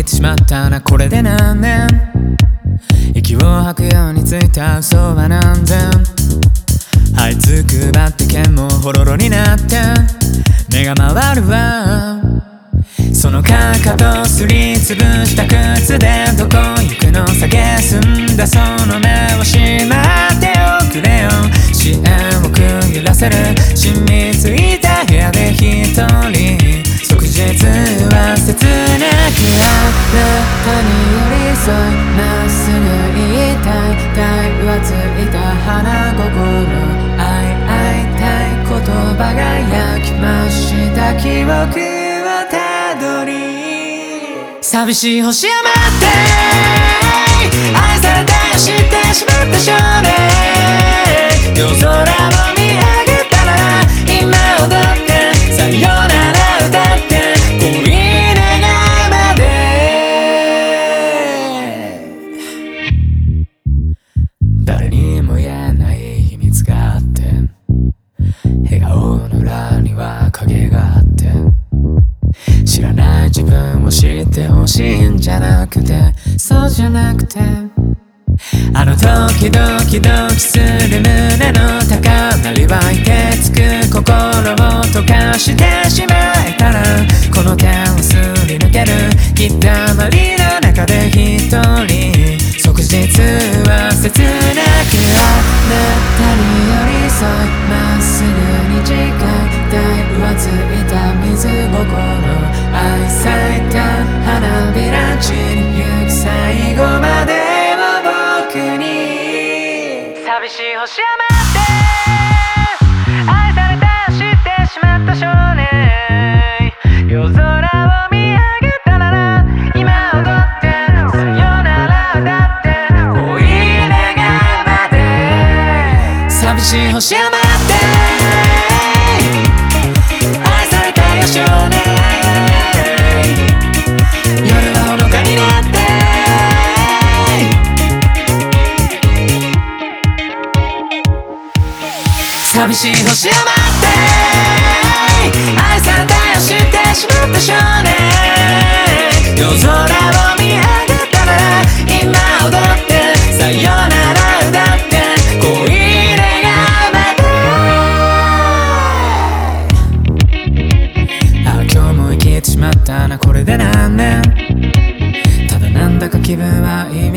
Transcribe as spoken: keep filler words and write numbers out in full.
ってしまったな、これで何年。息を吐くようについた嘘は何千。這いつくばって剣もほろろになって目が回るわ。そのかかとすりつぶした靴でどこ行くの、酒済んだその目をしまっておくれよ。視線をくゆらせる染みついた部屋で一人、即日は切なくあなたに寄り添いまっすぐ言いたい。体はついた花心、会い会いたい言葉が焼きました記憶をたどり、寂しい星山って愛されたよ知ってしまった少年。夜空を見上げたら今踊ってさよなら歌って恋願うまで。誰にも言えない秘密があって、笑顔の裏には影があって、知らない自分を知ってほしいんじゃなくて、そうじゃなくて、あの時ドキドキする胸の高鳴り湧いてつく心を溶かしてしまえたら、この手をすり抜けるひだまりの中で一人、即日は切なくあなたに寄り添いまっすぐに近い。体はついた水心、愛咲いた花びら散りゆく最後までを僕に。寂しい星山って愛されたよ知ってしまった少年。夜空を見上げたなら今踊ってさよなら歌って恋願うまで。寂しい星山って愛されたよ少年。夜はほのかになって寂しい星山って愛されたよ知ってしまった少年。夜空を見上げたなら今踊ってさよなら歌って恋願うまで。ああ今日も生きてしまったな、これで何年。ただなんだか気分はいい